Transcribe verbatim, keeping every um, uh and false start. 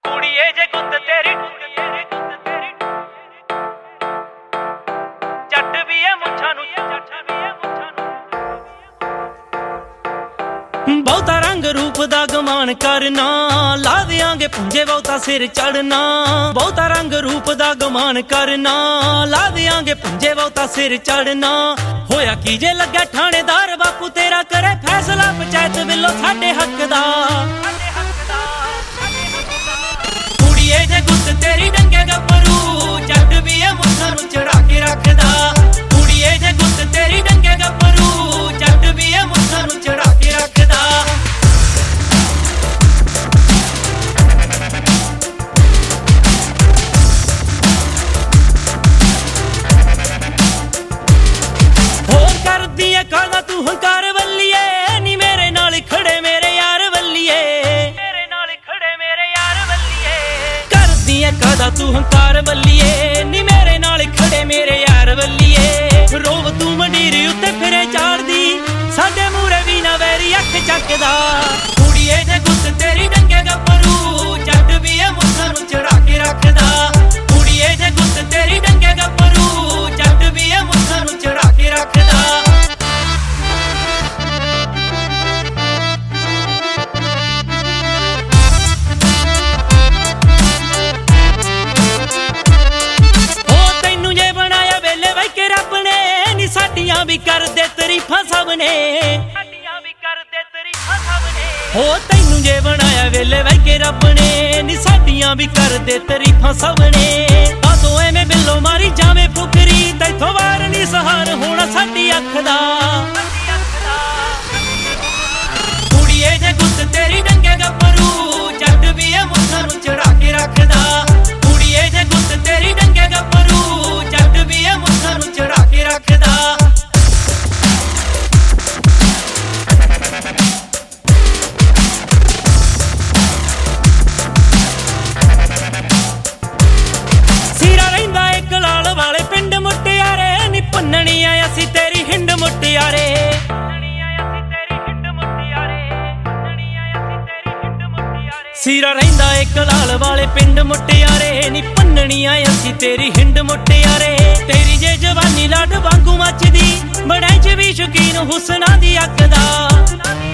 ਕੁੜੀਏ ਜੇ ਗੁੱਤ ਤੇਰੀ ਜੱਟ ਵੀ ਐ ਮੁੱਛਾਂ ਨੂੰ ਜੱਟ ਵੀ ਐ ਮੁੱਛਾਂ ਨੂੰ ਬਹੁਤਾ ਰੰਗ ਰੂਪ ਦਾ ਗਮਾਨ ਕਰਨਾ ਲਾ ਦਿਆਂਗੇ ਪੁੰਜੇ ਬਹੁਤਾ ਸਿਰ ਚੜਨਾ ਬਹੁਤਾ ਰੰਗ ਰੂਪ ਦਾ ਗਮਾਨ ਕਰਨਾ ਲਾ ਦਿਆਂਗੇ ਪੁੰਜੇ ਬਹੁਤਾ ਸਿਰ ਚੜਨਾ ਹੋਇਆ ਕੀ ਜੇ ਲੱਗਾ ਥਾਣੇਦਾਰ ਬਾਪੂ ਤੇਰਾ ਕਰੇ ਫੈਸਲਾ ਪੰਚਾਇਤ ਵੱਲੋਂ ਸਾਡੇ ਹੱਕ ਦਾ ਕੁੜੀਏ ਜੇ ਗੁੱਤ ਤੇਰੀ ਡੰਗੇ ਗੱਭਰੂ ਜੱਟ ਵੀ ਐ ਮੁੱਛਾਂ ਨੂੰ ਚੜਾ ਕੇ ਰੱਖਦਾ ਕੁੜੀਏ ਜੇ ਗੁੱਤ ਤੇਰੀ ਡੰਗੇ ਗੱਭਰੂ ਜੱਟ ਵੀ ਐ ਮੁੱਛਾਂ ਨੂੰ ਚੜਾ ਕੇ ਰੱਖਦਾ ਕਾਹਦਾ ਤੂੰ ਹੰਕਾਰ ਵੱਲੀਏ ਨੀ ਮੇਰੇ ਨਾਲ ਖੜੇ ਮੇਰੇ ਯਾਰ ਵੱਲੀਏ ਮੇਰੇ ਨਾਲ ਖੜੇ ਮੇਰੇ ਯਾਰ ਵੱਲੀਏ ਕਰਦੀ ਐ ਕਾਹਦਾ ਤੂੰ ਹੰਕਾਰ ਵੱਲੀਏ ਨੀ ਮੇਰੇ ਨਾਲ ਖੜੇ ਮੇਰੇ ਯਾਰ ਵੱਲੀਏ ਰੋਵ ਤੂੰ ਮੰਡੀਰ ਉੱਤੇ ਫਿਰੇ ਚਾੜਦੀ ਸਾਡੇ ਮੂਹਰੇ ਵੀ ਨਾ ਵੈਰੀ ਅੱਖ ਚੱਕਦਾ ਕੁੜੀਏ ਜੇ ਗੁੱਤ ਤੇਰੀ ਡੰਗੇ ਗੱਭਰੂ ਜੱਟ ਵੀ ਐ ਮੁੱਛਾਂ ਨੂੰ ਚੜਾ ਕੇ ਰੱਖਦਾ ਕੁੜੀਏ ਜੇ ਗੁੱਤ ਤੇਰੀ ਡੰਗੇ ਗੱਭਰੂ ਜੱਟ ਵੀ ਐ ਮੁੱਛਾਂ ਨੂੰ ਚੜਾ ਕੇ ਰੱਖਦਾ ਸਾਡੀਆਂ ਵੀ ਕਰਦੇ ਤਰੀਫਾਂ ਸਭ ਨੇ ਸਾਡੀਆਂ ਵੀ ਕਰਦੇ ਤਰੀਫਾਂ ਸਭ ਨੇ ਹੋ ਤੈਨੂੰ ਜੇ ਬਣਾਇਆ ਵੇਲੇ ਵਹਿ ਕੇ ਰੱਬ ਨੇ ਨੀ ਸਾਡੀਆਂ ਵੀ ਕਰਦੇ ਤਰੀਫਾਂ ਸਭ ਨੇ ਕਾਦੋਂ ਐਵੇਂ ਬਿੱਲੋ ਮਾਰੀ ਜਾਵੇਂ ਫੁਕਰੀ ਤੈਥੋਂ ਵਾਰ ਨੀ ਸਹਾਰ ਹੋਣਾ ਸਾਡੀ ਅੱਖ ਦਾ ਕੁੜੀਏ ਜੇ ਗੁੱਤ ਤੇਰੀ ਡੰਗੇ ਗੱਭਰੂ ਜੱਟ ਵੀ ਐ ਮੁੱਛਾਂ ਨੂੰ ਚੜਾ ਕੇ ਰੱਖਦਾ ਕੁੜੀਏ ਜੇ ਗੁੱਤ ਤੇਰੀ ਡੰਗੇ ਗੱਭਰੂ ਜੱਟ ਵੀ ਐ ਮੁੱਛਾਂ ਨੂੰ ਚੜਾ ਕੇ ਰੱਖਦਾ ਪੰਨਣੀ ਆ ਅਸੀਂ ਤੇਰੀ ਹਿੰਡ ਮੁਟਿਆਰੇ ਸੀਰਾ ਰਹਿੰਦਾ ਏ ਕਲਾਲ ਵਾਲੇ ਪਿੰਡ ਮੁਟਿਆਰੇ ਨੀ ਪੰਨਣੀ ਆ ਅਸੀਂ ਤੇਰੀ ਹਿੰਡ ਮੁਟਿਆਰੇ ਤੇਰੀ ਜੇ ਜਵਾਨੀ ਲਾਡ ਵਾਂਗੂ ਮੱਚਦੀ ਬੜਾਈ ਚ ਵੀ ਸ਼ੌਕੀਨ ਹੁਸਨਾ ਦੀ ਅੱਖ ਦਾ